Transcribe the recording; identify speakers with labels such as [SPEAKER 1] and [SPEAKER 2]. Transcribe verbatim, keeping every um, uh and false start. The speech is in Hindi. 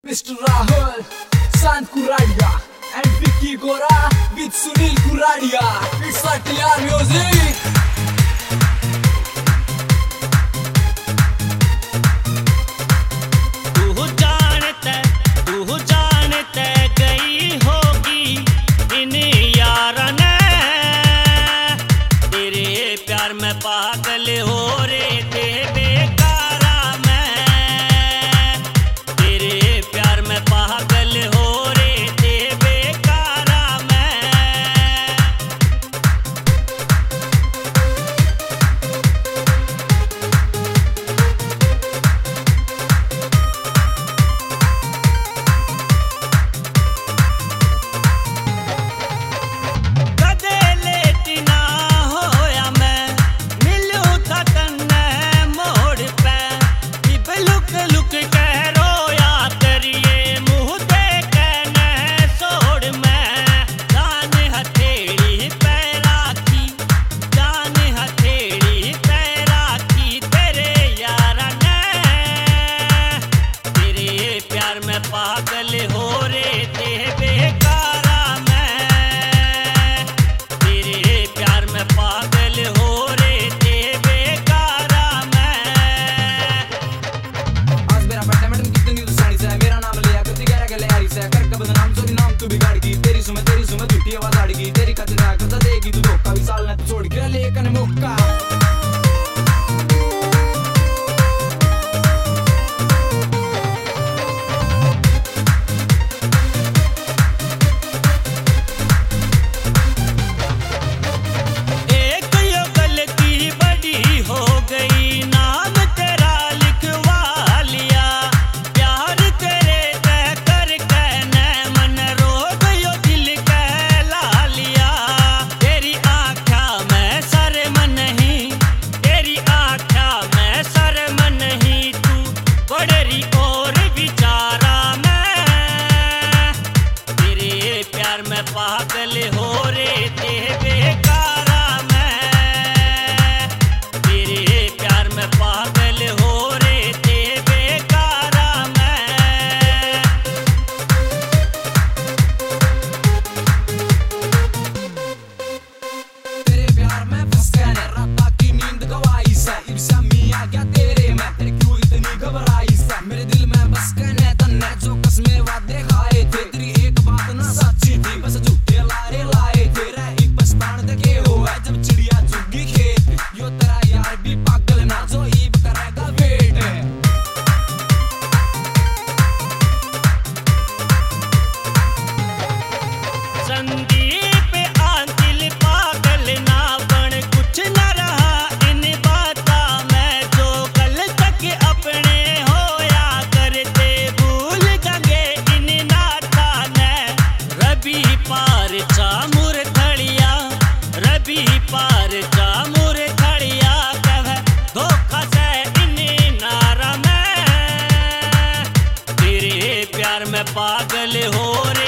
[SPEAKER 1] Mister Rahul, Sant Kuradia, and Vicky Gora with Sunil Kuradia. It's like T R music.
[SPEAKER 2] तू जानता तू जानता गई होगी इन यारा ने तेरे प्यार में पागल हो रे थे बेकारा मैं तेरे प्यार में पागल हो रे थे बेकारा मैं पागल हो रे थे बेकारा मैं तेरे प्यार में पागल हो रे थे बेकारा मैं।
[SPEAKER 1] आज मेरा पट्टा मैडम कितनी न्यूज़ साड़ी से मेरा नाम लिया करती ग्यारह गले यारी से कर का बदनाम सोरी नाम तू बिगाड़ गई तेरी सुमे तेरी सुमे झूठी आवाज आड़ गई तेरी खतरा करता देगी तू धोखा भी साल ने तू छोड़ के लेकन मुक्का
[SPEAKER 2] पागल हो रे थे बेकारा मैं तेरे प्यार में पागल हो रे थे बेकारा मैं।
[SPEAKER 1] तेरे प्यार में फंस गया ने रात की नींद गवाई से इब्सा मिया क्या तेरे मैं तेरे क्यों इतनी घबराई से मेरे दिल में बस गए ने तन्ने जो कसमें वादे खाए थे तेरी एक बात ना सच्ची थी बस झूठे लारे लाए तेरा एक पछतान देखे हुआ जब चिड़िया चुगी खेत यो तेरा यार भी पागल ना जो ईब करेगा वेट
[SPEAKER 2] संदीप आंतिल पागल ना बन कुछ न रहा इन बाता मैं जो कल तक अपने होया करते भूल गए इन नाता ने रबी पार चामुर थड़िया रबी पार चामुर थड़िया कह धोखा से इन नारा में तेरे प्यार में पागल हो रे